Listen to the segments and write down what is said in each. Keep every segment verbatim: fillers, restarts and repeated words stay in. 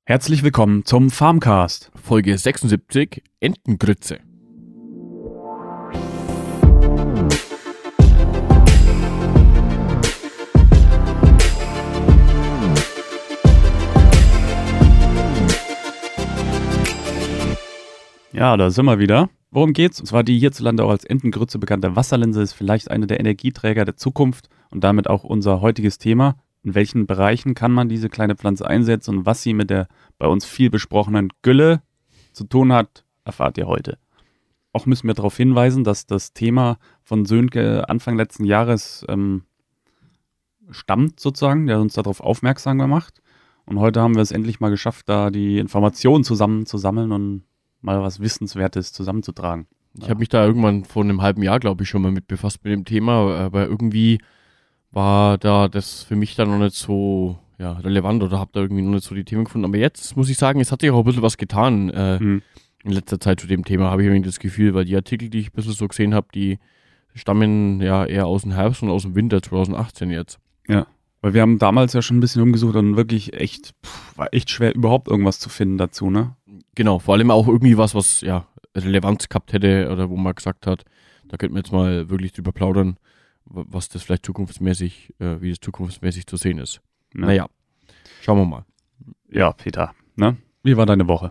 Herzlich willkommen zum Farmcast. Folge sechsundsiebzig, Entengrütze. Ja, da sind wir wieder. Worum geht's? Und zwar die hierzulande auch als Entengrütze bekannte Wasserlinse ist vielleicht eine der Energieträger der Zukunft und damit auch unser heutiges Thema. In welchen Bereichen kann man diese kleine Pflanze einsetzen und was sie mit der bei uns viel besprochenen Gülle zu tun hat, erfahrt ihr heute. Auch müssen wir darauf hinweisen, dass das Thema von Sönke Anfang letzten Jahres ähm, stammt sozusagen, der uns darauf aufmerksam gemacht. Und heute haben wir es endlich mal geschafft, da die Informationen zusammenzusammeln und mal was Wissenswertes zusammenzutragen. Ich habe mich da irgendwann vor einem halben Jahr, glaube ich, schon mal mit befasst mit dem Thema, aber irgendwie war da das für mich dann noch nicht so ja, relevant oder habe da irgendwie noch nicht so die Themen gefunden. Aber jetzt muss ich sagen, es hat sich auch ein bisschen was getan äh, mhm. in letzter Zeit zu dem Thema, habe ich irgendwie das Gefühl, weil die Artikel, die ich ein bisschen so gesehen habe, die stammen ja eher aus dem Herbst und aus dem Winter zwanzig achtzehn jetzt. Ja, weil wir haben damals ja schon ein bisschen umgesucht und wirklich echt, pff, war echt schwer, überhaupt irgendwas zu finden dazu, ne? Genau, vor allem auch irgendwie was, was ja Relevanz gehabt hätte oder wo man gesagt hat, da könnten wir jetzt mal wirklich drüber plaudern, was das vielleicht zukunftsmäßig, äh, wie das zukunftsmäßig zu sehen ist. Ja. Naja, schauen wir mal. Ja, Peter, ne? Wie war deine Woche?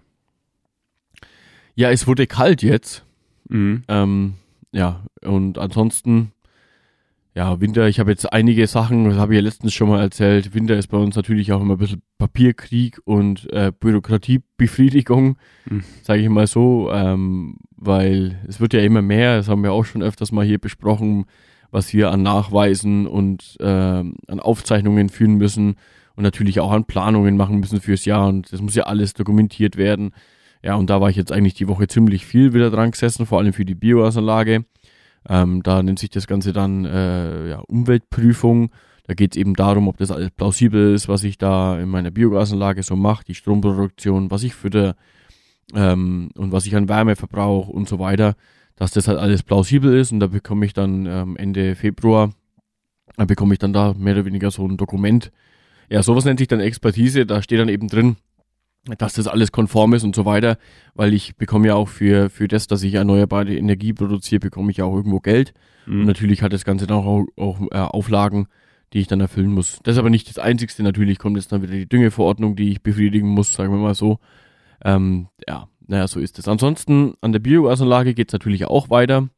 Ja, es wurde kalt jetzt. Mhm. Ähm, ja, und ansonsten, ja, Winter, ich habe jetzt einige Sachen, das habe ich ja letztens schon mal erzählt, Winter ist bei uns natürlich auch immer ein bisschen Papierkrieg und äh, Bürokratiebefriedigung, mhm. sage ich mal so, ähm, weil es wird ja immer mehr, das haben wir auch schon öfters mal hier besprochen, was wir an Nachweisen und äh, an Aufzeichnungen führen müssen und natürlich auch an Planungen machen müssen fürs Jahr und das muss ja alles dokumentiert werden. Ja, und da war ich jetzt eigentlich die Woche ziemlich viel wieder dran gesessen, vor allem für die Biogasanlage. Ähm, da nennt sich das Ganze dann äh, ja, Umweltprüfung. Da geht es eben darum, ob das alles plausibel ist, was ich da in meiner Biogasanlage so mache, die Stromproduktion, was ich fütter ähm, und was ich an Wärme verbrauche und so weiter, dass das halt alles plausibel ist. Und da bekomme ich dann ähm, Ende Februar, da bekomme ich dann da mehr oder weniger so ein Dokument. Ja, sowas nennt sich dann Expertise, da steht dann eben drin, dass das alles konform ist und so weiter, weil ich bekomme ja auch für für das, dass ich erneuerbare Energie produziere, bekomme ich ja auch irgendwo Geld. Mhm. Und natürlich hat das Ganze dann auch, auch äh, Auflagen, die ich dann erfüllen muss. Das ist aber nicht das Einzigste, natürlich kommt jetzt dann wieder die Düngeverordnung, die ich befriedigen muss, sagen wir mal so. Ähm, ja, naja, so ist es. Ansonsten an der Biogasanlage geht es natürlich auch weiter.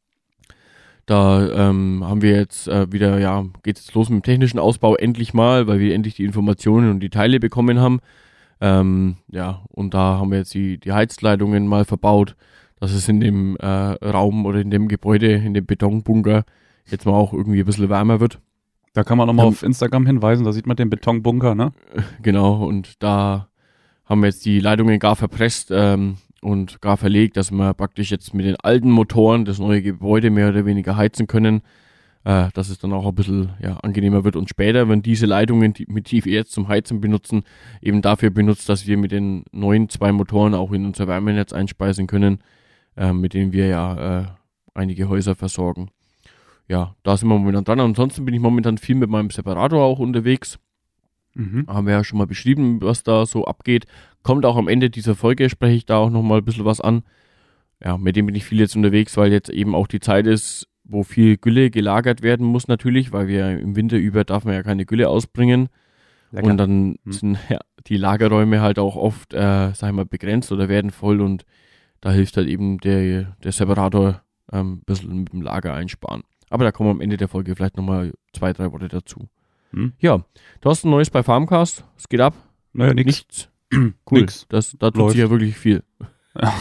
Da ähm, haben wir jetzt äh, wieder, ja, geht es los mit dem technischen Ausbau endlich mal, weil wir endlich die Informationen und die Teile bekommen haben. Ähm, ja, und da haben wir jetzt die, die Heizleitungen mal verbaut, dass es in dem äh, Raum oder in dem Gebäude, in dem Betonbunker jetzt mal auch irgendwie ein bisschen wärmer wird. Da kann man nochmal ähm, auf Instagram hinweisen, da sieht man den Betonbunker, ne? Genau, und da haben wir jetzt die Leitungen gar verpresst ähm, und gar verlegt, dass wir praktisch jetzt mit den alten Motoren das neue Gebäude mehr oder weniger heizen können. Äh, dass es dann auch ein bisschen ja, angenehmer wird und später, wenn diese Leitungen, die, mit die wir jetzt zum Heizen benutzen, eben dafür benutzt, dass wir mit den neuen zwei Motoren auch in unser Wärmenetz einspeisen können, äh, mit denen wir ja äh, einige Häuser versorgen. Ja, da sind wir momentan dran. Ansonsten bin ich momentan viel mit meinem Separator auch unterwegs. Mhm. Haben wir ja schon mal beschrieben, was da so abgeht. Kommt auch am Ende dieser Folge, spreche ich da auch nochmal ein bisschen was an. Ja, mit dem bin ich viel jetzt unterwegs, weil jetzt eben auch die Zeit ist, wo viel Gülle gelagert werden muss natürlich, weil wir im Winter über darf man ja keine Gülle ausbringen. Lecker. Und dann hm. sind ja, die Lagerräume halt auch oft, äh, sag ich mal, begrenzt oder werden voll und da hilft halt eben der, der Separator ähm, ein bisschen mit dem Lager einsparen. Aber da kommen wir am Ende der Folge vielleicht nochmal zwei, drei Worte dazu. Hm. Ja, du hast ein Neues bei Farmcast, es geht ab. Naja, nix. Nichts. Cool, nix. Das, da tut Läuft. sich ja wirklich viel. Ja.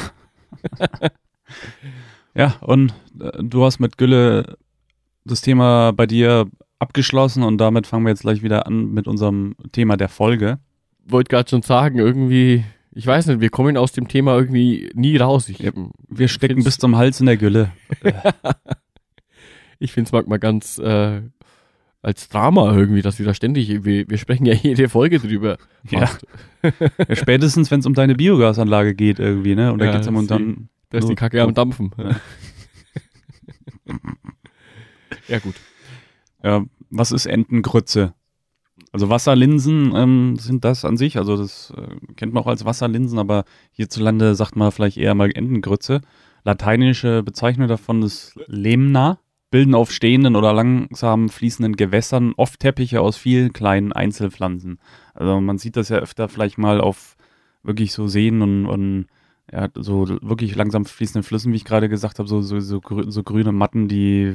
Ja, und äh, du hast mit Gülle das Thema bei dir abgeschlossen und damit fangen wir jetzt gleich wieder an mit unserem Thema der Folge. Wollte gerade schon sagen, irgendwie, ich weiß nicht, wir kommen aus dem Thema irgendwie nie raus. Ich, ja, wir stecken bis zum Hals in der Gülle. Ich finde es manchmal ganz äh, als Drama irgendwie, dass wir da ständig, wir, wir sprechen ja jede Folge drüber. Ja. Ja, spätestens, wenn es um deine Biogasanlage geht irgendwie, ne? Und da ja, geht es ja dann... Da ist die Kacke am Dampfen. Ja. Ja, gut. Ja, was ist Entengrütze? Also Wasserlinsen ähm, sind das an sich, also das äh, kennt man auch als Wasserlinsen, aber hierzulande sagt man vielleicht eher mal Entengrütze. Lateinische Bezeichnung davon ist Lemna, bilden auf stehenden oder langsam fließenden Gewässern oft Teppiche aus vielen kleinen Einzelpflanzen. Also man sieht das ja öfter vielleicht mal auf wirklich so Seen und, und ja, so wirklich langsam fließenden Flüssen, wie ich gerade gesagt habe, so, so, so, grü- so grüne Matten, die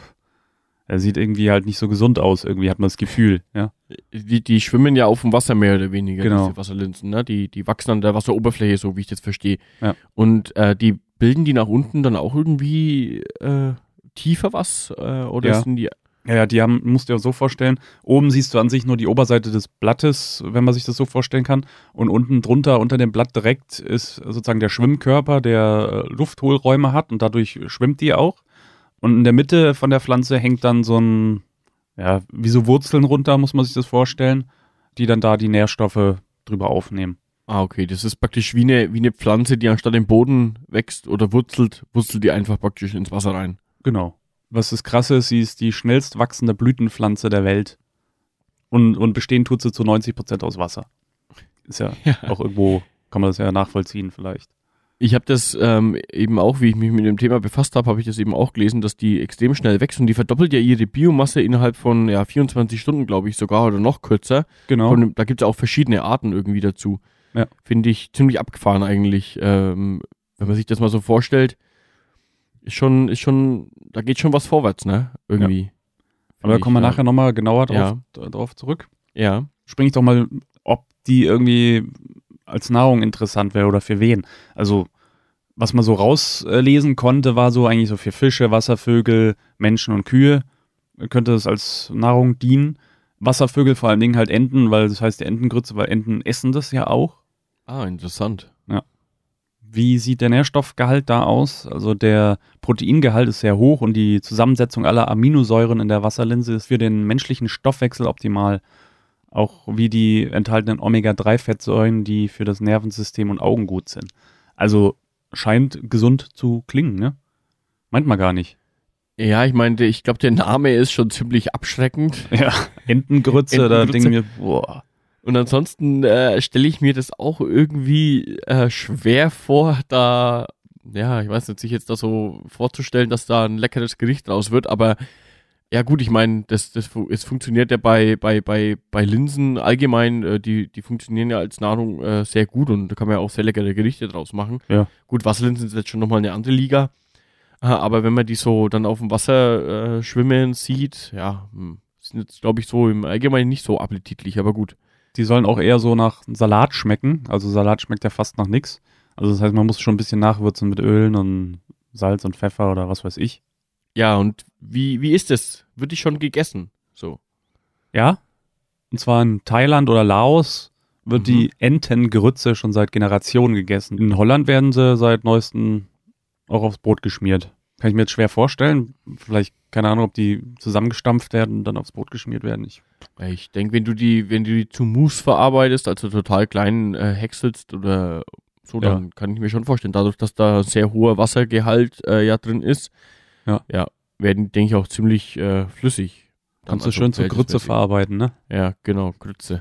er sieht irgendwie halt nicht so gesund aus, irgendwie hat man das Gefühl, ja. Die, die schwimmen ja auf dem Wasser mehr oder weniger, Genau. diese Wasserlinsen, ne? Die, die wachsen an der Wasseroberfläche, so wie ich das verstehe. Ja. Und äh, die bilden die nach unten dann auch irgendwie äh, tiefer was? Äh, oder Ja. sind die. Ja, ja, die haben, musst du dir so vorstellen, oben siehst du an sich nur die Oberseite des Blattes, wenn man sich das so vorstellen kann. Und unten drunter, unter dem Blatt direkt, ist sozusagen der Schwimmkörper, der äh, Lufthohlräume hat und dadurch schwimmt die auch. Und in der Mitte von der Pflanze hängt dann so ein, ja, wie so Wurzeln runter, muss man sich das vorstellen, die dann da die Nährstoffe drüber aufnehmen. Ah, okay, das ist praktisch wie eine, wie eine Pflanze, die anstatt im Boden wächst oder wurzelt, wurzelt die einfach praktisch ins Wasser rein. Genau. Was das Krasse ist, sie ist die schnellst wachsende Blütenpflanze der Welt. Und, und bestehen tut sie zu neunzig Prozent aus Wasser. Ist ja, Ja. auch irgendwo, kann man das ja nachvollziehen vielleicht. Ich habe das ähm, eben auch, wie ich mich mit dem Thema befasst habe, habe ich das eben auch gelesen, dass die extrem schnell wächst und die verdoppelt ja ihre Biomasse innerhalb von ja, vierundzwanzig Stunden, glaube ich, sogar oder noch kürzer. Genau. Von, da gibt es auch verschiedene Arten irgendwie dazu. Ja. Finde ich ziemlich abgefahren eigentlich. Ähm, wenn man sich das mal so vorstellt, ist schon, ist schon, da geht schon was vorwärts, ne? Irgendwie. Aber da Find kommen wir ich, nachher nochmal genauer drauf, Ja. d- drauf zurück. Ja. Spring ich doch mal, ob die irgendwie als Nahrung interessant wäre oder für wen. Also, was man so rauslesen konnte, war so eigentlich so für Fische, Wasservögel, Menschen und Kühe könnte es als Nahrung dienen. Wasservögel vor allen Dingen halt Enten, weil das heißt die Entengrütze, weil Enten essen das ja auch. Ah, interessant. Wie sieht der Nährstoffgehalt da aus? Also der Proteingehalt ist sehr hoch und die Zusammensetzung aller Aminosäuren in der Wasserlinse ist für den menschlichen Stoffwechsel optimal. Auch wie die enthaltenen Omega drei Fettsäuren, die für das Nervensystem und Augen gut sind. Also scheint gesund zu klingen, ne? Meint man gar nicht. Ja, ich meinte, ich glaube, der Name ist schon ziemlich abschreckend. Ja, Entengrütze, da Entengrütze. denken wir, boah. Und ansonsten äh, stelle ich mir das auch irgendwie äh, schwer vor, da, ja, ich weiß nicht, sich jetzt da so vorzustellen, dass da ein leckeres Gericht draus wird, aber ja gut, ich meine, das, das, fu- es funktioniert ja bei, bei, bei, bei Linsen allgemein, äh, die, die funktionieren ja als Nahrung äh, sehr gut und da kann man ja auch sehr leckere Gerichte draus machen. Ja. Gut, Wasserlinsen sind jetzt schon nochmal eine andere Liga, äh, aber wenn man die so dann auf dem Wasser äh, schwimmen sieht, ja, hm, sind jetzt, glaube ich, so im Allgemeinen nicht so appetitlich, aber gut. Die sollen auch eher so nach Salat schmecken. Also Salat schmeckt ja fast nach nix. Also das heißt, man muss schon ein bisschen nachwürzen mit Ölen und Salz und Pfeffer oder was weiß ich. Ja, und wie, wie ist es? Wird die schon gegessen? So. Ja, und zwar in Thailand oder Laos wird Mhm. die Entengrütze schon seit Generationen gegessen. In Holland werden sie seit neuestem auch aufs Brot geschmiert. Kann ich mir jetzt schwer vorstellen. Vielleicht, keine Ahnung, ob die zusammengestampft werden und dann aufs Brot geschmiert werden. Ich, Ich denke, wenn du die, wenn du die zu Mousse verarbeitest, also total klein äh, häckselst oder so, Ja. dann kann ich mir schon vorstellen, dadurch, dass da sehr hoher Wassergehalt äh, ja drin ist, Ja. ja, werden, denke ich, auch ziemlich äh, flüssig. Dann kannst du also schön zur Grütze verhältnismäßig. verarbeiten, ne? Ja, genau, Grütze.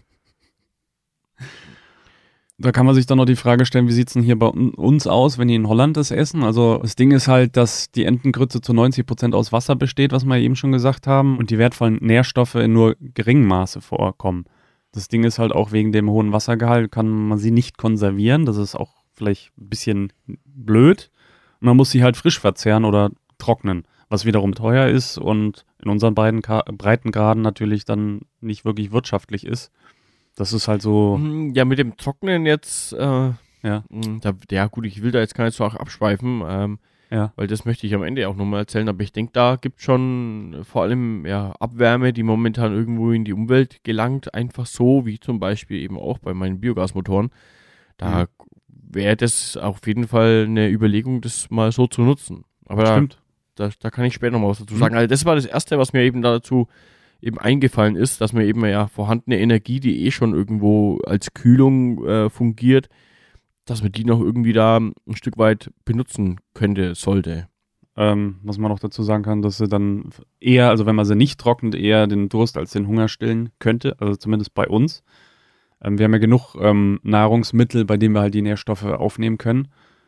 Da kann man sich dann noch die Frage stellen, wie sieht's denn hier bei un- uns aus, wenn die in Holland das essen? Also das Ding ist halt, dass die Entengrütze zu neunzig Prozent aus Wasser besteht, was wir eben schon gesagt haben, und die wertvollen Nährstoffe in nur geringem Maße vorkommen. Das Ding ist halt auch wegen dem hohen Wassergehalt kann man sie nicht konservieren. Das ist auch vielleicht ein bisschen blöd. Und man muss sie halt frisch verzehren oder trocknen, was wiederum teuer ist und in unseren beiden Ka- Breitengraden natürlich dann nicht wirklich wirtschaftlich ist. Das ist halt so, Hm, Ja, mit dem Trocknen jetzt, äh, ja, mh, da, ja gut, ich will da jetzt gar nicht so arg abschweifen, ähm, ja. weil das möchte ich am Ende auch nochmal erzählen, aber ich denke, da gibt schon vor allem ja, Abwärme, die momentan irgendwo in die Umwelt gelangt, einfach so, wie zum Beispiel eben auch bei meinen Biogasmotoren. Da Mhm. wäre das auf jeden Fall eine Überlegung, das mal so zu nutzen. Aber da, Stimmt. da, da kann ich später noch mal was dazu Mhm. sagen. Also das war das Erste, was mir eben dazu eben eingefallen ist, dass mir eben ja vorhandene Energie, die eh schon irgendwo als Kühlung äh, fungiert, dass man die noch irgendwie da ein Stück weit benutzen könnte, sollte. Ähm, was man noch dazu sagen kann, dass sie dann eher, also wenn man sie nicht trocknet, eher den Durst als den Hunger stillen könnte, also zumindest bei uns. Ähm, wir haben ja genug ähm, Nahrungsmittel, bei denen wir halt die Nährstoffe aufnehmen können.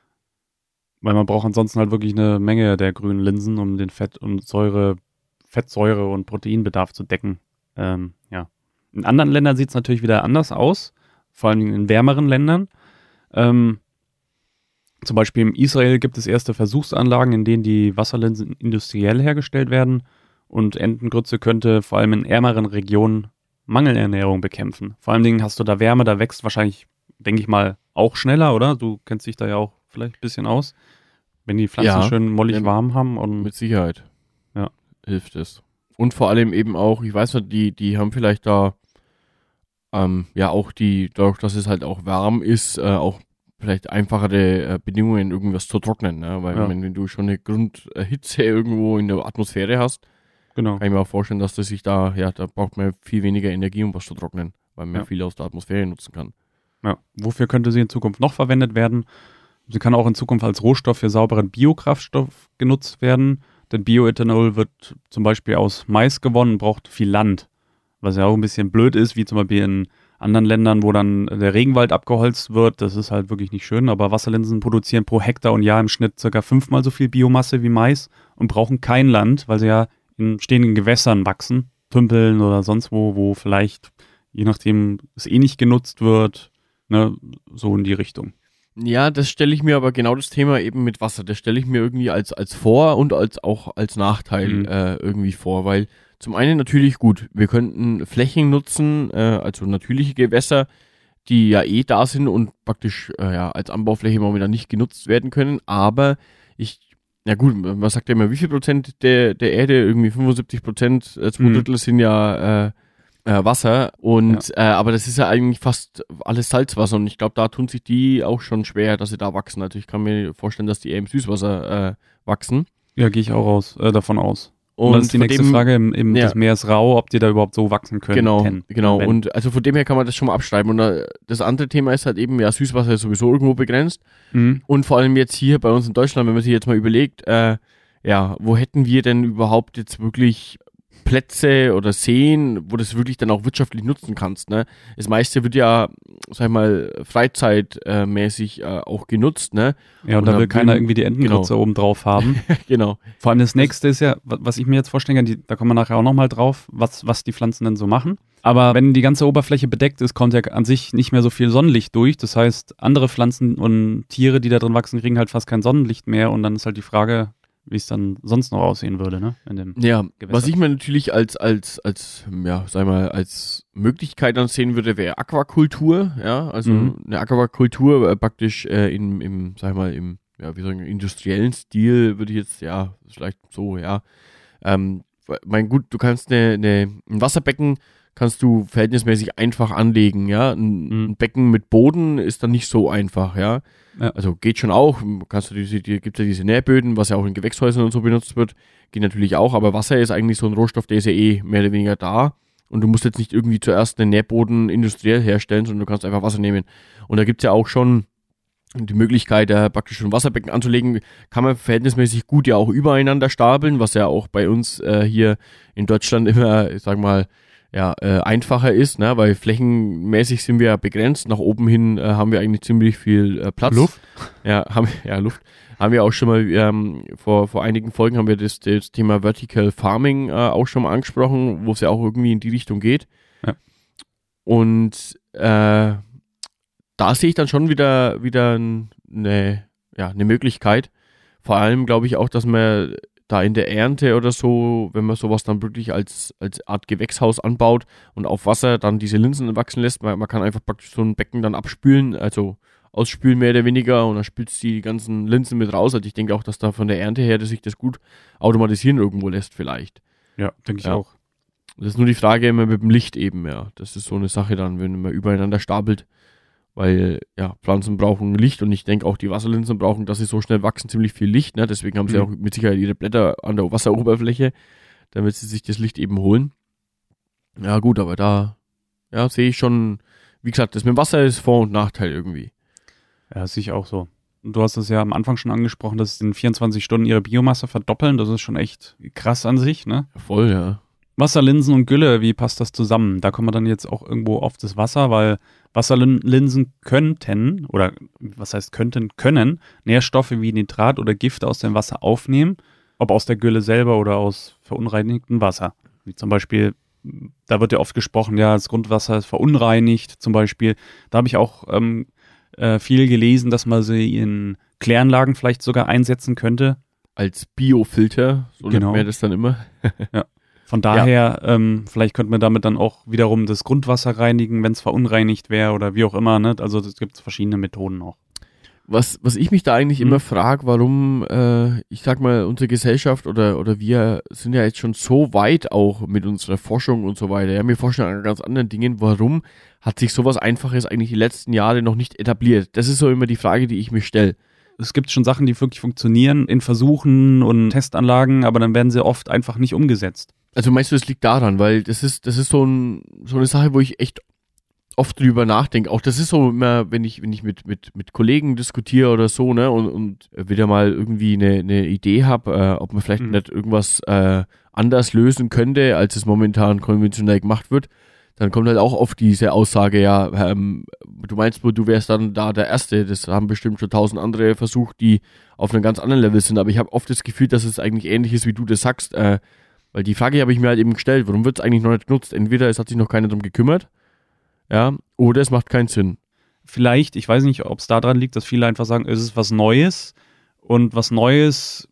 Weil man braucht ansonsten halt wirklich eine Menge der grünen Linsen, um den Fett- und Säure, Fettsäure- und Proteinbedarf zu decken. Ähm, ja. In anderen Ländern sieht es natürlich wieder anders aus, vor allem in wärmeren Ländern. Ähm, zum Beispiel in Israel gibt es erste Versuchsanlagen, in denen die Wasserlinsen industriell hergestellt werden und Entengrütze könnte vor allem in ärmeren Regionen Mangelernährung bekämpfen. Vor allen Dingen hast du da Wärme, da wächst wahrscheinlich, denke ich mal, auch schneller, oder? Du kennst dich da ja auch vielleicht ein bisschen aus. Wenn die Pflanzen Ja, schön mollig ja, warm haben und mit Sicherheit. Ja. Hilft es. Und vor allem eben auch, ich weiß nicht, die, die haben vielleicht da ähm, ja auch die, dadurch, dass es halt auch warm ist, äh, auch vielleicht einfachere äh, Bedingungen, irgendwas zu trocknen, ne? Weil Ja. wenn, wenn du schon eine Grundhitze irgendwo in der Atmosphäre hast, genau. kann ich mir auch vorstellen, dass das sich da, ja, da braucht man viel weniger Energie, um was zu trocknen, weil man Ja. viel aus der Atmosphäre nutzen kann. Ja. Wofür könnte sie in Zukunft noch verwendet werden? Sie kann auch in Zukunft als Rohstoff für sauberen Biokraftstoff genutzt werden, denn Bioethanol wird zum Beispiel aus Mais gewonnen, braucht viel Land, was ja auch ein bisschen blöd ist, wie zum Beispiel in anderen Ländern, wo dann der Regenwald abgeholzt wird. Das ist halt wirklich nicht schön, aber Wasserlinsen produzieren pro Hektar und Jahr im Schnitt circa fünfmal so viel Biomasse wie Mais und brauchen kein Land, weil sie ja in stehenden Gewässern wachsen, Tümpeln oder sonst wo, wo vielleicht, je nachdem, es eh nicht genutzt wird, ne, so in die Richtung. Ja, das stelle ich mir aber genau das Thema eben mit Wasser, das stelle ich mir irgendwie als, als Vor- und als auch als Nachteil Mhm. äh, irgendwie vor, weil zum einen natürlich gut, wir könnten Flächen nutzen, äh, also natürliche Gewässer, die ja eh da sind und praktisch äh, ja, als Anbaufläche momentan nicht genutzt werden können, aber ich, ja gut, man sagt ja immer, wie viel Prozent der, der Erde, irgendwie fünfundsiebzig Prozent, äh, zwei Mhm. Drittel sind ja äh, äh, Wasser und äh, aber das ist ja eigentlich fast alles Salzwasser und ich glaube, da tun sich die auch schon schwer, dass sie da wachsen. Also ich kann mir vorstellen, dass die eher im Süßwasser äh, wachsen. Ja, gehe ich auch aus, äh, davon aus. Und, Und das ist die von nächste dem- Frage im, im ja. des Meeres rau, ob die da überhaupt so wachsen können. Genau, Ten, genau. wenn. Und also von dem her kann man das schon mal abschreiben. Und äh, das andere Thema ist halt eben, ja, Süßwasser ist sowieso irgendwo begrenzt. Mhm. Und vor allem jetzt hier bei uns in Deutschland, wenn man sich jetzt mal überlegt, äh, ja, wo hätten wir denn überhaupt jetzt wirklich Plätze oder Seen, wo das wirklich dann auch wirtschaftlich nutzen kannst, ne? Das meiste wird ja, sag ich mal, freizeitmäßig äh, auch genutzt, ne? Ja, und, Und da da will keiner will- irgendwie die Entengrütze oben drauf haben. Genau. Vor allem das nächste ist ja, wa- was ich mir jetzt vorstellen kann, die, da kommen wir nachher auch nochmal drauf, was, was die Pflanzen denn so machen. Aber wenn die ganze Oberfläche bedeckt ist, kommt ja an sich nicht mehr so viel Sonnenlicht durch. Das heißt, andere Pflanzen und Tiere, die da drin wachsen, kriegen halt fast kein Sonnenlicht mehr. Und dann ist halt die Frage, wie es dann sonst noch aussehen würde, ne? In dem Ja, Gewässer. was ich mir natürlich als, als, als, ja, sag mal, als Möglichkeit ansehen würde, wäre Aquakultur, ja, also Mhm. eine Aquakultur äh, praktisch äh, im, im, sag ich mal, im, ja, wie sagen, industriellen Stil würde ich jetzt, ja, vielleicht so, ja, ähm, mein gut, du kannst eine, eine, ein Wasserbecken kannst du verhältnismäßig einfach anlegen, ja, ein, Mhm. ein Becken mit Boden ist dann nicht so einfach, ja, Ja. also geht schon auch, kannst du diese, die, gibt ja diese Nährböden, was ja auch in Gewächshäusern und so benutzt wird, geht natürlich auch, aber Wasser ist eigentlich so ein Rohstoff, der ist ja eh mehr oder weniger da und du musst jetzt nicht irgendwie zuerst einen Nährboden industriell herstellen, sondern du kannst einfach Wasser nehmen und da gibt's ja auch schon die Möglichkeit, äh, praktisch ein Wasserbecken anzulegen, kann man verhältnismäßig gut ja auch übereinander stapeln, was ja auch bei uns äh, hier in Deutschland immer, ich sag mal, ja, äh, einfacher ist, ne, weil flächenmäßig sind wir ja begrenzt. Nach oben hin äh, haben wir eigentlich ziemlich viel äh, Platz. Luft? Ja, haben ja Luft. Haben wir auch schon mal ähm, vor vor einigen Folgen haben wir das, das Thema Vertical Farming äh, auch schon mal angesprochen, wo es ja auch irgendwie in die Richtung geht. Ja. Und äh, da sehe ich dann schon wieder wieder eine ja eine Möglichkeit. Vor allem glaube ich auch, dass man da in der Ernte oder so, wenn man sowas dann wirklich als, als Art Gewächshaus anbaut und auf Wasser dann diese Linsen wachsen lässt, man, man kann einfach praktisch so ein Becken dann abspülen, also ausspülen mehr oder weniger und dann spült die ganzen Linsen mit raus. Also ich denke auch, dass da von der Ernte her, dass sich das gut automatisieren irgendwo lässt vielleicht. Ja, denke ich Ja. auch. Das ist nur die Frage immer mit dem Licht eben, ja. Das ist so eine Sache dann, wenn man übereinander stapelt. Weil, ja, Pflanzen brauchen Licht und ich denke auch die Wasserlinsen brauchen, dass sie so schnell wachsen, ziemlich viel Licht, ne? Deswegen haben sie Mhm. auch mit Sicherheit ihre Blätter an der Wasseroberfläche, damit sie sich das Licht eben holen. Ja, gut, aber da, ja, sehe ich schon, wie gesagt, das mit dem Wasser ist Vor- und Nachteil irgendwie. Ja, sehe ich auch so. Du hast es ja am Anfang schon angesprochen, dass sie in vierundzwanzig Stunden ihre Biomasse verdoppeln. Das ist schon echt krass an sich, ne? Voll, ja. Wasserlinsen und Gülle, wie passt das zusammen? Da kommen wir dann jetzt auch irgendwo auf das Wasser, weil Wasserlinsen könnten, oder was heißt könnten, können Nährstoffe wie Nitrat oder Gifte aus dem Wasser aufnehmen, ob aus der Gülle selber oder aus verunreinigtem Wasser. Wie zum Beispiel, da wird ja oft gesprochen, ja, das Grundwasser ist verunreinigt zum Beispiel. Da habe ich auch ähm, äh, viel gelesen, dass man sie in Kläranlagen vielleicht sogar einsetzen könnte. Als Biofilter, so Genau. nennt man das dann immer. Ja. Von daher, ja. ähm, vielleicht könnte man damit dann auch wiederum das Grundwasser reinigen, wenn es verunreinigt wäre oder wie auch immer. Ne? Also es gibt verschiedene Methoden auch. Was, was ich mich da eigentlich Hm. immer frage, warum, äh, ich sag mal, unsere Gesellschaft oder, oder wir sind ja jetzt schon so weit auch mit unserer Forschung und so weiter. Ja, wir forschen an ganz anderen Dingen. Warum hat sich sowas Einfaches eigentlich die letzten Jahre noch nicht etabliert? Das ist so immer die Frage, die ich mir stelle. Es gibt schon Sachen, die wirklich funktionieren in Versuchen und Testanlagen, aber dann werden sie oft einfach nicht umgesetzt. Also meinst du, es liegt daran, weil das ist, das ist so, ein, so eine Sache, wo ich echt oft drüber nachdenke. Auch das ist so immer, wenn ich, wenn ich mit, mit, mit Kollegen diskutiere oder so, ne, und, und wieder mal irgendwie eine, eine Idee habe, äh, ob man vielleicht Mhm. nicht irgendwas äh, anders lösen könnte, als es momentan konventionell gemacht wird, dann kommt halt auch oft diese Aussage, ja, ähm, du meinst wohl, du wärst dann da der Erste. Das haben bestimmt schon tausend andere versucht, die auf einem ganz anderen Level sind. Aber ich habe oft das Gefühl, dass es eigentlich ähnlich ist, wie du das sagst. Äh, weil die Frage habe ich mir halt eben gestellt, warum wird es eigentlich noch nicht genutzt? Entweder es hat sich noch keiner darum gekümmert, ja, oder es macht keinen Sinn. Vielleicht, ich weiß nicht, ob es daran liegt, dass viele einfach sagen, es ist was Neues und was Neues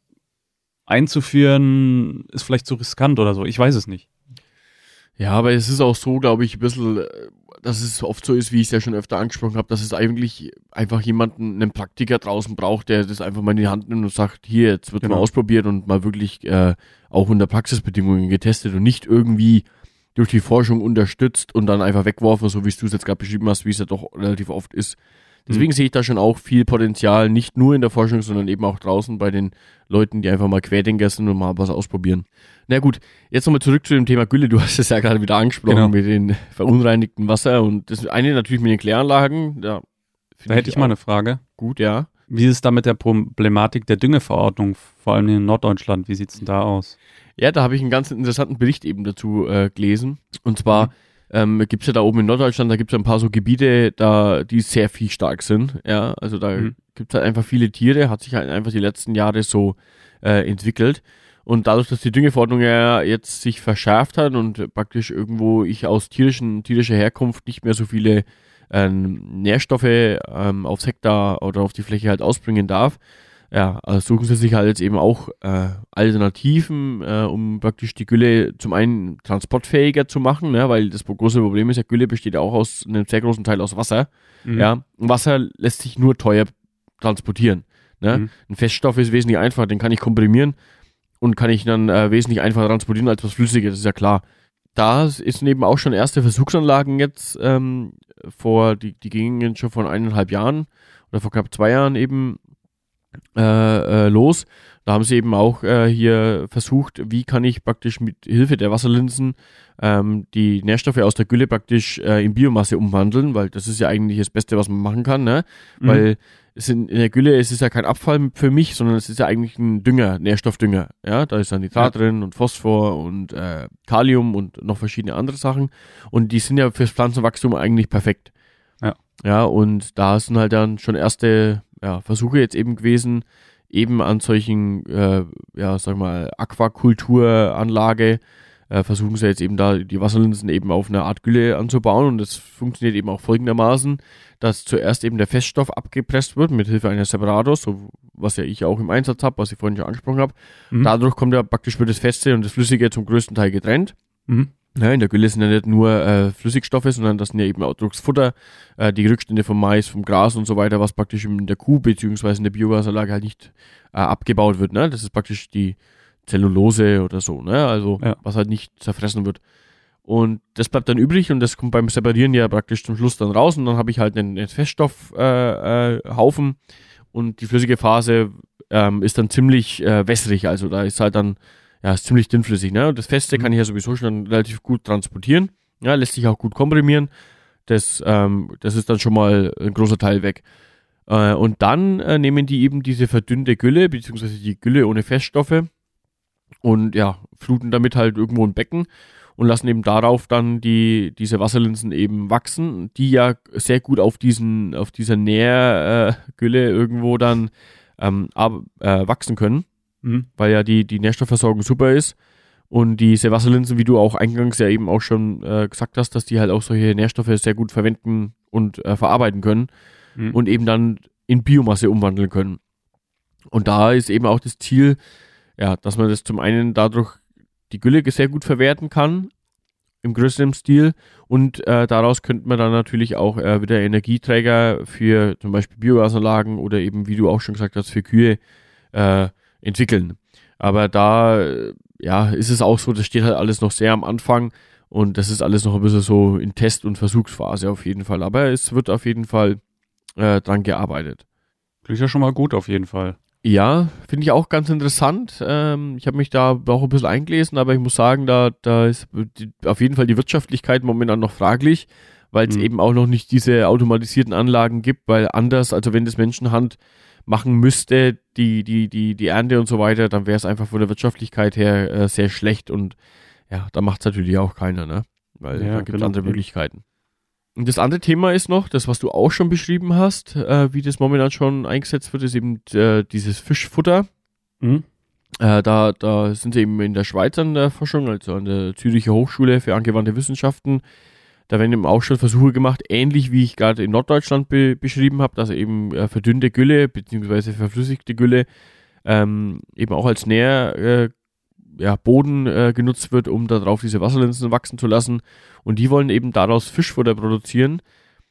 einzuführen ist vielleicht zu riskant oder so. Ich weiß es nicht. Ja, aber es ist auch so, glaube ich, ein bisschen, dass es oft so ist, wie ich es ja schon öfter angesprochen habe, dass es eigentlich einfach jemanden, einen Praktiker draußen braucht, der das einfach mal in die Hand nimmt und sagt, hier, jetzt wird Genau. mal ausprobiert und mal wirklich äh, auch unter Praxisbedingungen getestet und nicht irgendwie durch die Forschung unterstützt und dann einfach weggeworfen, so wie du es jetzt gerade beschrieben hast, wie es ja doch relativ oft ist. Deswegen Mhm. sehe ich da schon auch viel Potenzial, nicht nur in der Forschung, sondern eben auch draußen bei den Leuten, die einfach mal Querdenker sind und mal was ausprobieren. Na gut, jetzt nochmal zurück zu dem Thema Gülle. Du hast es ja gerade wieder angesprochen Genau. mit den verunreinigten Wasser und das eine natürlich mit den Kläranlagen. Da, Da hätte ich mal eine Frage. Gut, ja. Wie ist es da mit der Problematik der Düngeverordnung, vor allem in Norddeutschland? Wie sieht es denn da aus? Ja, da habe ich einen ganz interessanten Bericht eben dazu äh, gelesen. Und zwar ähm, gibt es ja da oben in Norddeutschland, da gibt es ja ein paar so Gebiete, da die sehr viehstark sind. Ja, also da Mhm. gibt es halt einfach viele Tiere, hat sich halt einfach die letzten Jahre so äh, entwickelt. Und dadurch, dass die Düngeverordnung ja jetzt sich verschärft hat und praktisch irgendwo ich aus tierischen, tierischer Herkunft nicht mehr so viele ähm, Nährstoffe ähm, aufs Hektar oder auf die Fläche halt ausbringen darf, ja, also suchen sie sich halt jetzt eben auch äh, Alternativen, äh, um praktisch die Gülle zum einen transportfähiger zu machen, ne, weil das große Problem ist, ja, Gülle besteht ja auch aus einem sehr großen Teil aus Wasser. Mhm. Ja, und Wasser lässt sich nur teuer transportieren. Ne? Mhm. Ein Feststoff ist wesentlich einfacher, den kann ich komprimieren und kann ich dann äh, wesentlich einfacher transportieren als was Flüssiges, das ist ja klar. Da ist eben auch schon erste Versuchsanlagen jetzt ähm, vor, die, die gingen schon vor eineinhalb Jahren oder vor knapp zwei Jahren eben äh, äh, los. Da haben sie eben auch äh, hier versucht, wie kann ich praktisch mit Hilfe der Wasserlinsen ähm, die Nährstoffe aus der Gülle praktisch äh, in Biomasse umwandeln, weil das ist ja eigentlich das Beste, was man machen kann, ne? Mhm. Weil es in, in der Gülle es ist ja kein Abfall für mich, sondern es ist ja eigentlich ein Dünger, Nährstoffdünger. Ja, da ist dann Nitrat Ja. drin und Phosphor und äh, Kalium und noch verschiedene andere Sachen. Und die sind ja fürs Pflanzenwachstum eigentlich perfekt. Ja. Ja, und da sind halt dann schon erste ja, Versuche jetzt eben gewesen, eben an solchen, äh, ja, sag mal, Aquakulturanlage, äh, versuchen sie jetzt eben da die Wasserlinsen eben auf eine Art Gülle anzubauen und das funktioniert eben auch folgendermaßen, dass zuerst eben der Feststoff abgepresst wird mit Hilfe eines Separados, so was ja ich auch im Einsatz habe, was ich vorhin schon angesprochen habe. Mhm. Dadurch kommt ja praktisch wird das Feste und das Flüssige zum größten Teil getrennt. Mhm. Ja, in der Gülle sind ja nicht nur äh, Flüssigstoffe, sondern das sind ja eben auch Drucksfutter, äh, die Rückstände vom Mais, vom Gras und so weiter, was praktisch in der Kuh beziehungsweise in der Biogasanlage halt nicht äh, abgebaut wird. Ne? Das ist praktisch die Zellulose oder so, ne? Also Ja. was halt nicht zerfressen wird. Und das bleibt dann übrig und das kommt beim Separieren ja praktisch zum Schluss dann raus und dann habe ich halt einen, einen Feststoffhaufen äh, äh, Haufen und die flüssige Phase ähm, ist dann ziemlich äh, wässrig, also da ist halt dann ja, ist ziemlich dünnflüssig, ne? Und das Feste Mhm. kann ich ja sowieso schon relativ gut transportieren. Ja, lässt sich auch gut komprimieren. Das, ähm, das ist dann schon mal ein großer Teil weg. Äh, und dann äh, nehmen die eben diese verdünnte Gülle, beziehungsweise die Gülle ohne Feststoffe und ja, fluten damit halt irgendwo ein Becken und lassen eben darauf dann die, diese Wasserlinsen eben wachsen, die ja sehr gut auf diesen, auf dieser Nährgülle äh, irgendwo dann ähm, ab, äh, wachsen können, mhm. weil ja die, die Nährstoffversorgung super ist. Und diese Wasserlinsen, wie du auch eingangs ja eben auch schon äh, gesagt hast, dass die halt auch solche Nährstoffe sehr gut verwenden und äh, verarbeiten können mhm. und eben dann in Biomasse umwandeln können. Und da ist eben auch das Ziel, ja, dass man das zum einen dadurch die Gülle sehr gut verwerten kann, im größeren Stil, und äh, daraus könnte man dann natürlich auch äh, wieder Energieträger für zum Beispiel Biogasanlagen oder eben, wie du auch schon gesagt hast, für Kühe äh, entwickeln. Aber da ja, ist es auch so, das steht halt alles noch sehr am Anfang und das ist alles noch ein bisschen so in Test- und Versuchsphase auf jeden Fall. Aber es wird auf jeden Fall äh, dran gearbeitet. Klingt ja schon mal gut auf jeden Fall. Ja, finde ich auch ganz interessant. Ähm, ich habe mich da auch ein bisschen eingelesen, aber ich muss sagen, da, da ist die, auf jeden Fall die Wirtschaftlichkeit momentan noch fraglich, weil es mhm. eben auch noch nicht diese automatisierten Anlagen gibt, weil anders, also wenn das Menschenhand machen müsste, die, die, die, die Ernte und so weiter, dann wäre es einfach von der Wirtschaftlichkeit her äh, sehr schlecht und ja, da macht es natürlich auch keiner, ne? Weil ja, da gibt es genau. andere Möglichkeiten. Und das andere Thema ist noch, das, was du auch schon beschrieben hast, äh, wie das momentan schon eingesetzt wird, ist eben äh, dieses Fischfutter. Mhm. Äh, da, da sind sie eben in der Schweiz an der Forschung, also an der Züricher Hochschule für angewandte Wissenschaften. Da werden eben auch schon Versuche gemacht, ähnlich wie ich gerade in Norddeutschland be- beschrieben habe, dass eben äh, verdünnte Gülle bzw. verflüssigte Gülle ähm, eben auch als Nähr, äh, ja, Boden äh, genutzt wird, um darauf diese Wasserlinsen wachsen zu lassen. Und die wollen eben daraus Fischfutter produzieren,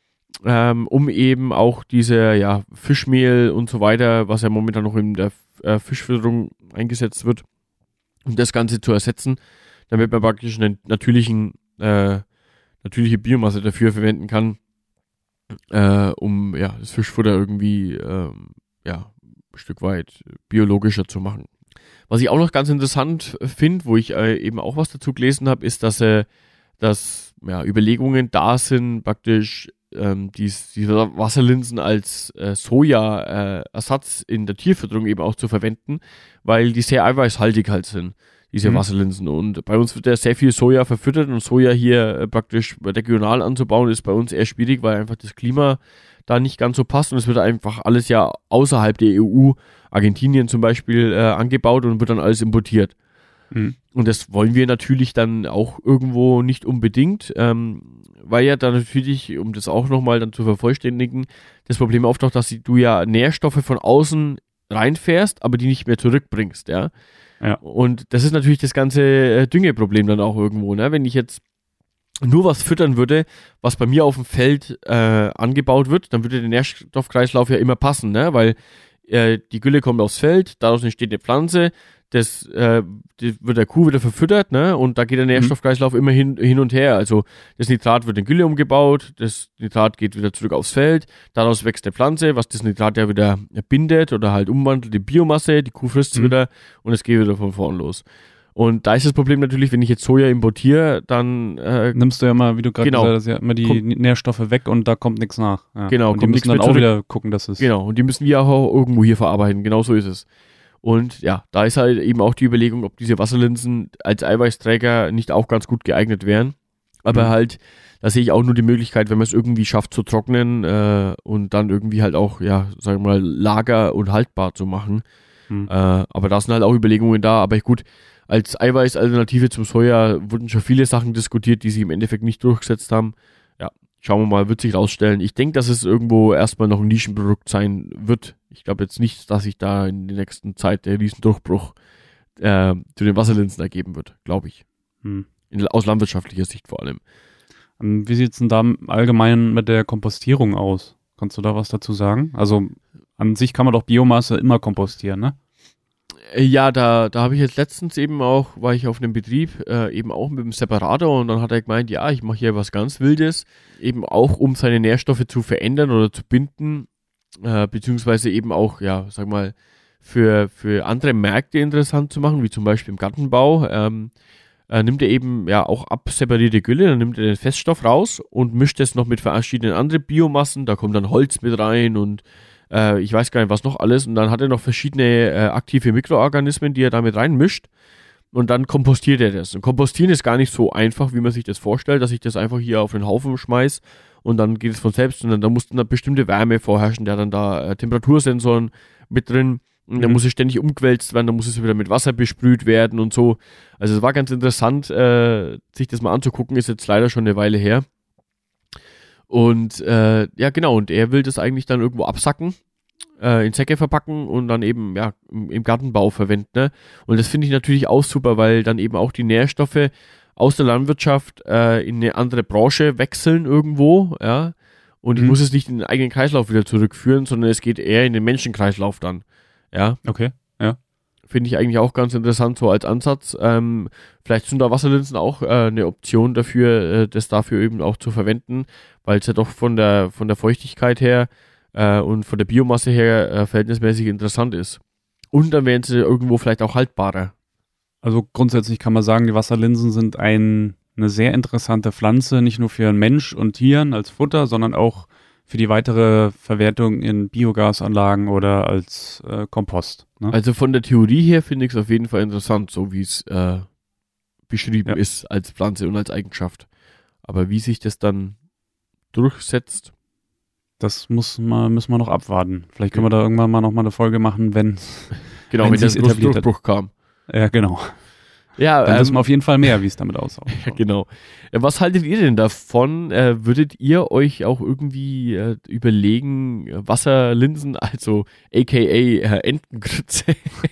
ähm, um eben auch diese ja, Fischmehl und so weiter, was ja momentan noch in der äh, Fischfütterung eingesetzt wird, um das Ganze zu ersetzen, damit man praktisch einen natürlichen äh, natürliche Biomasse dafür verwenden kann, äh, um ja, das Fischfutter irgendwie ähm, ja, ein Stück weit biologischer zu machen. Was ich auch noch ganz interessant finde, wo ich äh, eben auch was dazu gelesen habe, ist, dass, äh, dass ja, Überlegungen da sind, praktisch ähm, dies, diese Wasserlinsen als äh, Soja-Ersatz äh, in der Tierfütterung eben auch zu verwenden, weil die sehr eiweißhaltig halt sind, diese mhm. Wasserlinsen. Und bei uns wird ja sehr viel Soja verfüttert und Soja hier äh, praktisch regional anzubauen ist bei uns eher schwierig, weil einfach das Klima da nicht ganz so passt und es wird einfach alles ja außerhalb der E U, Argentinien zum Beispiel, äh, angebaut und wird dann alles importiert. Mhm. Und das wollen wir natürlich dann auch irgendwo nicht unbedingt, ähm, weil ja dann natürlich, um das auch nochmal dann zu vervollständigen, das Problem auftaucht, dass du ja Nährstoffe von außen reinfährst, aber die nicht mehr zurückbringst, ja. Ja. Und das ist natürlich das ganze äh, Düngeproblem dann auch irgendwo, ne? Wenn ich jetzt nur was füttern würde, was bei mir auf dem Feld äh, angebaut wird, dann würde der Nährstoffkreislauf ja immer passen, ne? Weil äh, die Gülle kommt aufs Feld, daraus entsteht eine Pflanze, das äh, wird der Kuh wieder verfüttert, ne? Und da geht der Nährstoffkreislauf mhm. immer hin, hin und her. Also das Nitrat wird in Gülle umgebaut, das Nitrat geht wieder zurück aufs Feld, daraus wächst eine Pflanze, was das Nitrat ja wieder bindet oder halt umwandelt in Biomasse, die Kuh frisst es mhm. wieder und es geht wieder von vorn los. Und da ist das Problem natürlich, wenn ich jetzt Soja importiere, dann äh, nimmst du ja mal, wie du gerade genau, gesagt hast, ja immer die kommt, Nährstoffe weg und da kommt nichts nach. Ja. Genau, und die müssen dann auch zurück. Wieder gucken, dass es... Genau, und die müssen wir auch irgendwo hier verarbeiten, genau so ist es. Und ja, da ist halt eben auch die Überlegung, ob diese Wasserlinsen als Eiweißträger nicht auch ganz gut geeignet wären. Aber mhm. halt, da sehe ich auch nur die Möglichkeit, wenn man es irgendwie schafft zu trocknen äh, und dann irgendwie halt auch, ja, sagen wir mal, lager- und haltbar zu machen. Mhm. Äh, aber da sind halt auch Überlegungen da. Aber gut, als Eiweißalternative zum Soja wurden schon viele Sachen diskutiert, die sich im Endeffekt nicht durchgesetzt haben. Ja, schauen wir mal, wird sich rausstellen. Ich denke, dass es irgendwo erstmal noch ein Nischenprodukt sein wird. Ich glaube jetzt nicht, dass sich da in der nächsten Zeit der Riesendurchbruch äh, zu den Wasserlinsen ergeben wird, glaube ich. Hm. In, aus landwirtschaftlicher Sicht vor allem. Wie sieht es denn da allgemein mit der Kompostierung aus? Kannst du da was dazu sagen? Also an sich kann man doch Biomasse immer kompostieren, ne? Ja, da, da habe ich jetzt letztens eben auch, war ich auf einem Betrieb, äh, eben auch mit einem Separator und dann hat er gemeint, ja, ich mache hier was ganz Wildes, eben auch um seine Nährstoffe zu verändern oder zu binden, äh, beziehungsweise eben auch, ja, sag mal, für, für andere Märkte interessant zu machen, wie zum Beispiel im Gartenbau, ähm, äh, nimmt er eben ja auch abseparierte Gülle, dann nimmt er den Feststoff raus und mischt es noch mit verschiedenen anderen Biomassen, da kommt dann Holz mit rein und äh, ich weiß gar nicht, was noch alles. Und dann hat er noch verschiedene äh, aktive Mikroorganismen, die er damit reinmischt. Und dann kompostiert er das. Und kompostieren ist gar nicht so einfach, wie man sich das vorstellt, dass ich das einfach hier auf den Haufen schmeiß und dann geht es von selbst. Und dann da muss dann eine bestimmte Wärme vorherrschen, der dann da äh, Temperatursensoren mit drin. Und dann muss es ständig umgewälzt werden, dann muss es wieder mit Wasser besprüht werden und so. Also es war ganz interessant, äh, sich das mal anzugucken, ist jetzt leider schon eine Weile her. Und äh, ja genau, und er will das eigentlich dann irgendwo absacken, äh, in Säcke verpacken und dann eben ja im, im Gartenbau verwenden. Ne? Und das finde ich natürlich auch super, weil dann eben auch die Nährstoffe aus der Landwirtschaft äh, in eine andere Branche wechseln irgendwo, ja. Und ich Mhm. muss es nicht in den eigenen Kreislauf wieder zurückführen, sondern es geht eher in den Menschenkreislauf dann. Ja, Okay, ja. finde ich eigentlich auch ganz interessant so als Ansatz. Ähm, vielleicht sind da Wasserlinsen auch äh, eine Option dafür, äh, das dafür eben auch zu verwenden, weil es ja doch von der von der Feuchtigkeit her äh, und von der Biomasse her äh, verhältnismäßig interessant ist. Und dann wären sie irgendwo vielleicht auch haltbarer. Also grundsätzlich kann man sagen, die Wasserlinsen sind ein, eine sehr interessante Pflanze, nicht nur für Mensch und Tieren als Futter, sondern auch für die weitere Verwertung in Biogasanlagen oder als äh, Kompost. Ne? Also von der Theorie her finde ich es auf jeden Fall interessant, so wie es äh, beschrieben Ja. ist als Pflanze und als Eigenschaft. Aber wie sich das dann durchsetzt, Das muss man, müssen wir noch abwarten. Vielleicht können wir da irgendwann mal nochmal eine Folge machen, wenn, genau, Wenn wenn der sich's etabliert hat. Durchbruch kam. ja genau. Ja, Dann wissen ähm, wir auf jeden Fall mehr, wie es damit ausschaut. genau. Äh, Was haltet ihr denn davon? Äh, würdet ihr euch auch irgendwie äh, überlegen, äh, Wasserlinsen, also aka äh, Entengrütze,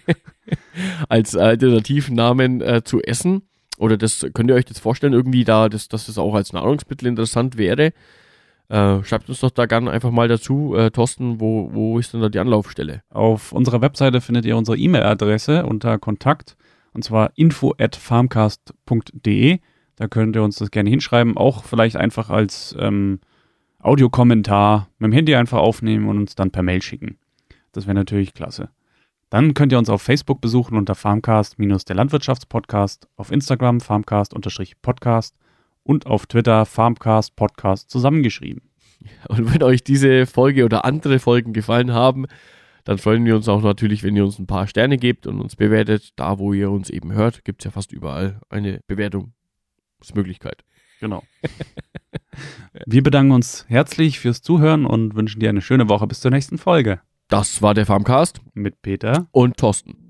als alternativen Namen äh, zu essen? Oder das könnt ihr euch das vorstellen, irgendwie da, dass, dass das auch als Nahrungsmittel interessant wäre? Äh, schreibt uns doch da gerne einfach mal dazu, äh, Thorsten, wo, wo ist denn da die Anlaufstelle? Auf unserer Webseite findet ihr unsere E-Mail-Adresse unter Kontakt, und zwar info at farmcast punkt de. Da könnt ihr uns das gerne hinschreiben, auch vielleicht einfach als ähm, Audiokommentar mit dem Handy einfach aufnehmen und uns dann per Mail schicken. Das wäre natürlich klasse. Dann könnt ihr uns auf Facebook besuchen unter Farmcast minus der Landwirtschaftspodcast, auf Instagram Farmcast-Podcast und auf Twitter Farmcast Podcast zusammengeschrieben. Und wenn euch diese Folge oder andere Folgen gefallen haben, dann freuen wir uns auch natürlich, wenn ihr uns ein paar Sterne gebt und uns bewertet. Da, wo ihr uns eben hört, gibt es ja fast überall eine Bewertungsmöglichkeit. Genau. Wir bedanken uns herzlich fürs Zuhören und wünschen dir eine schöne Woche bis zur nächsten Folge. Das war der Farmcast Mit Peter und Thorsten.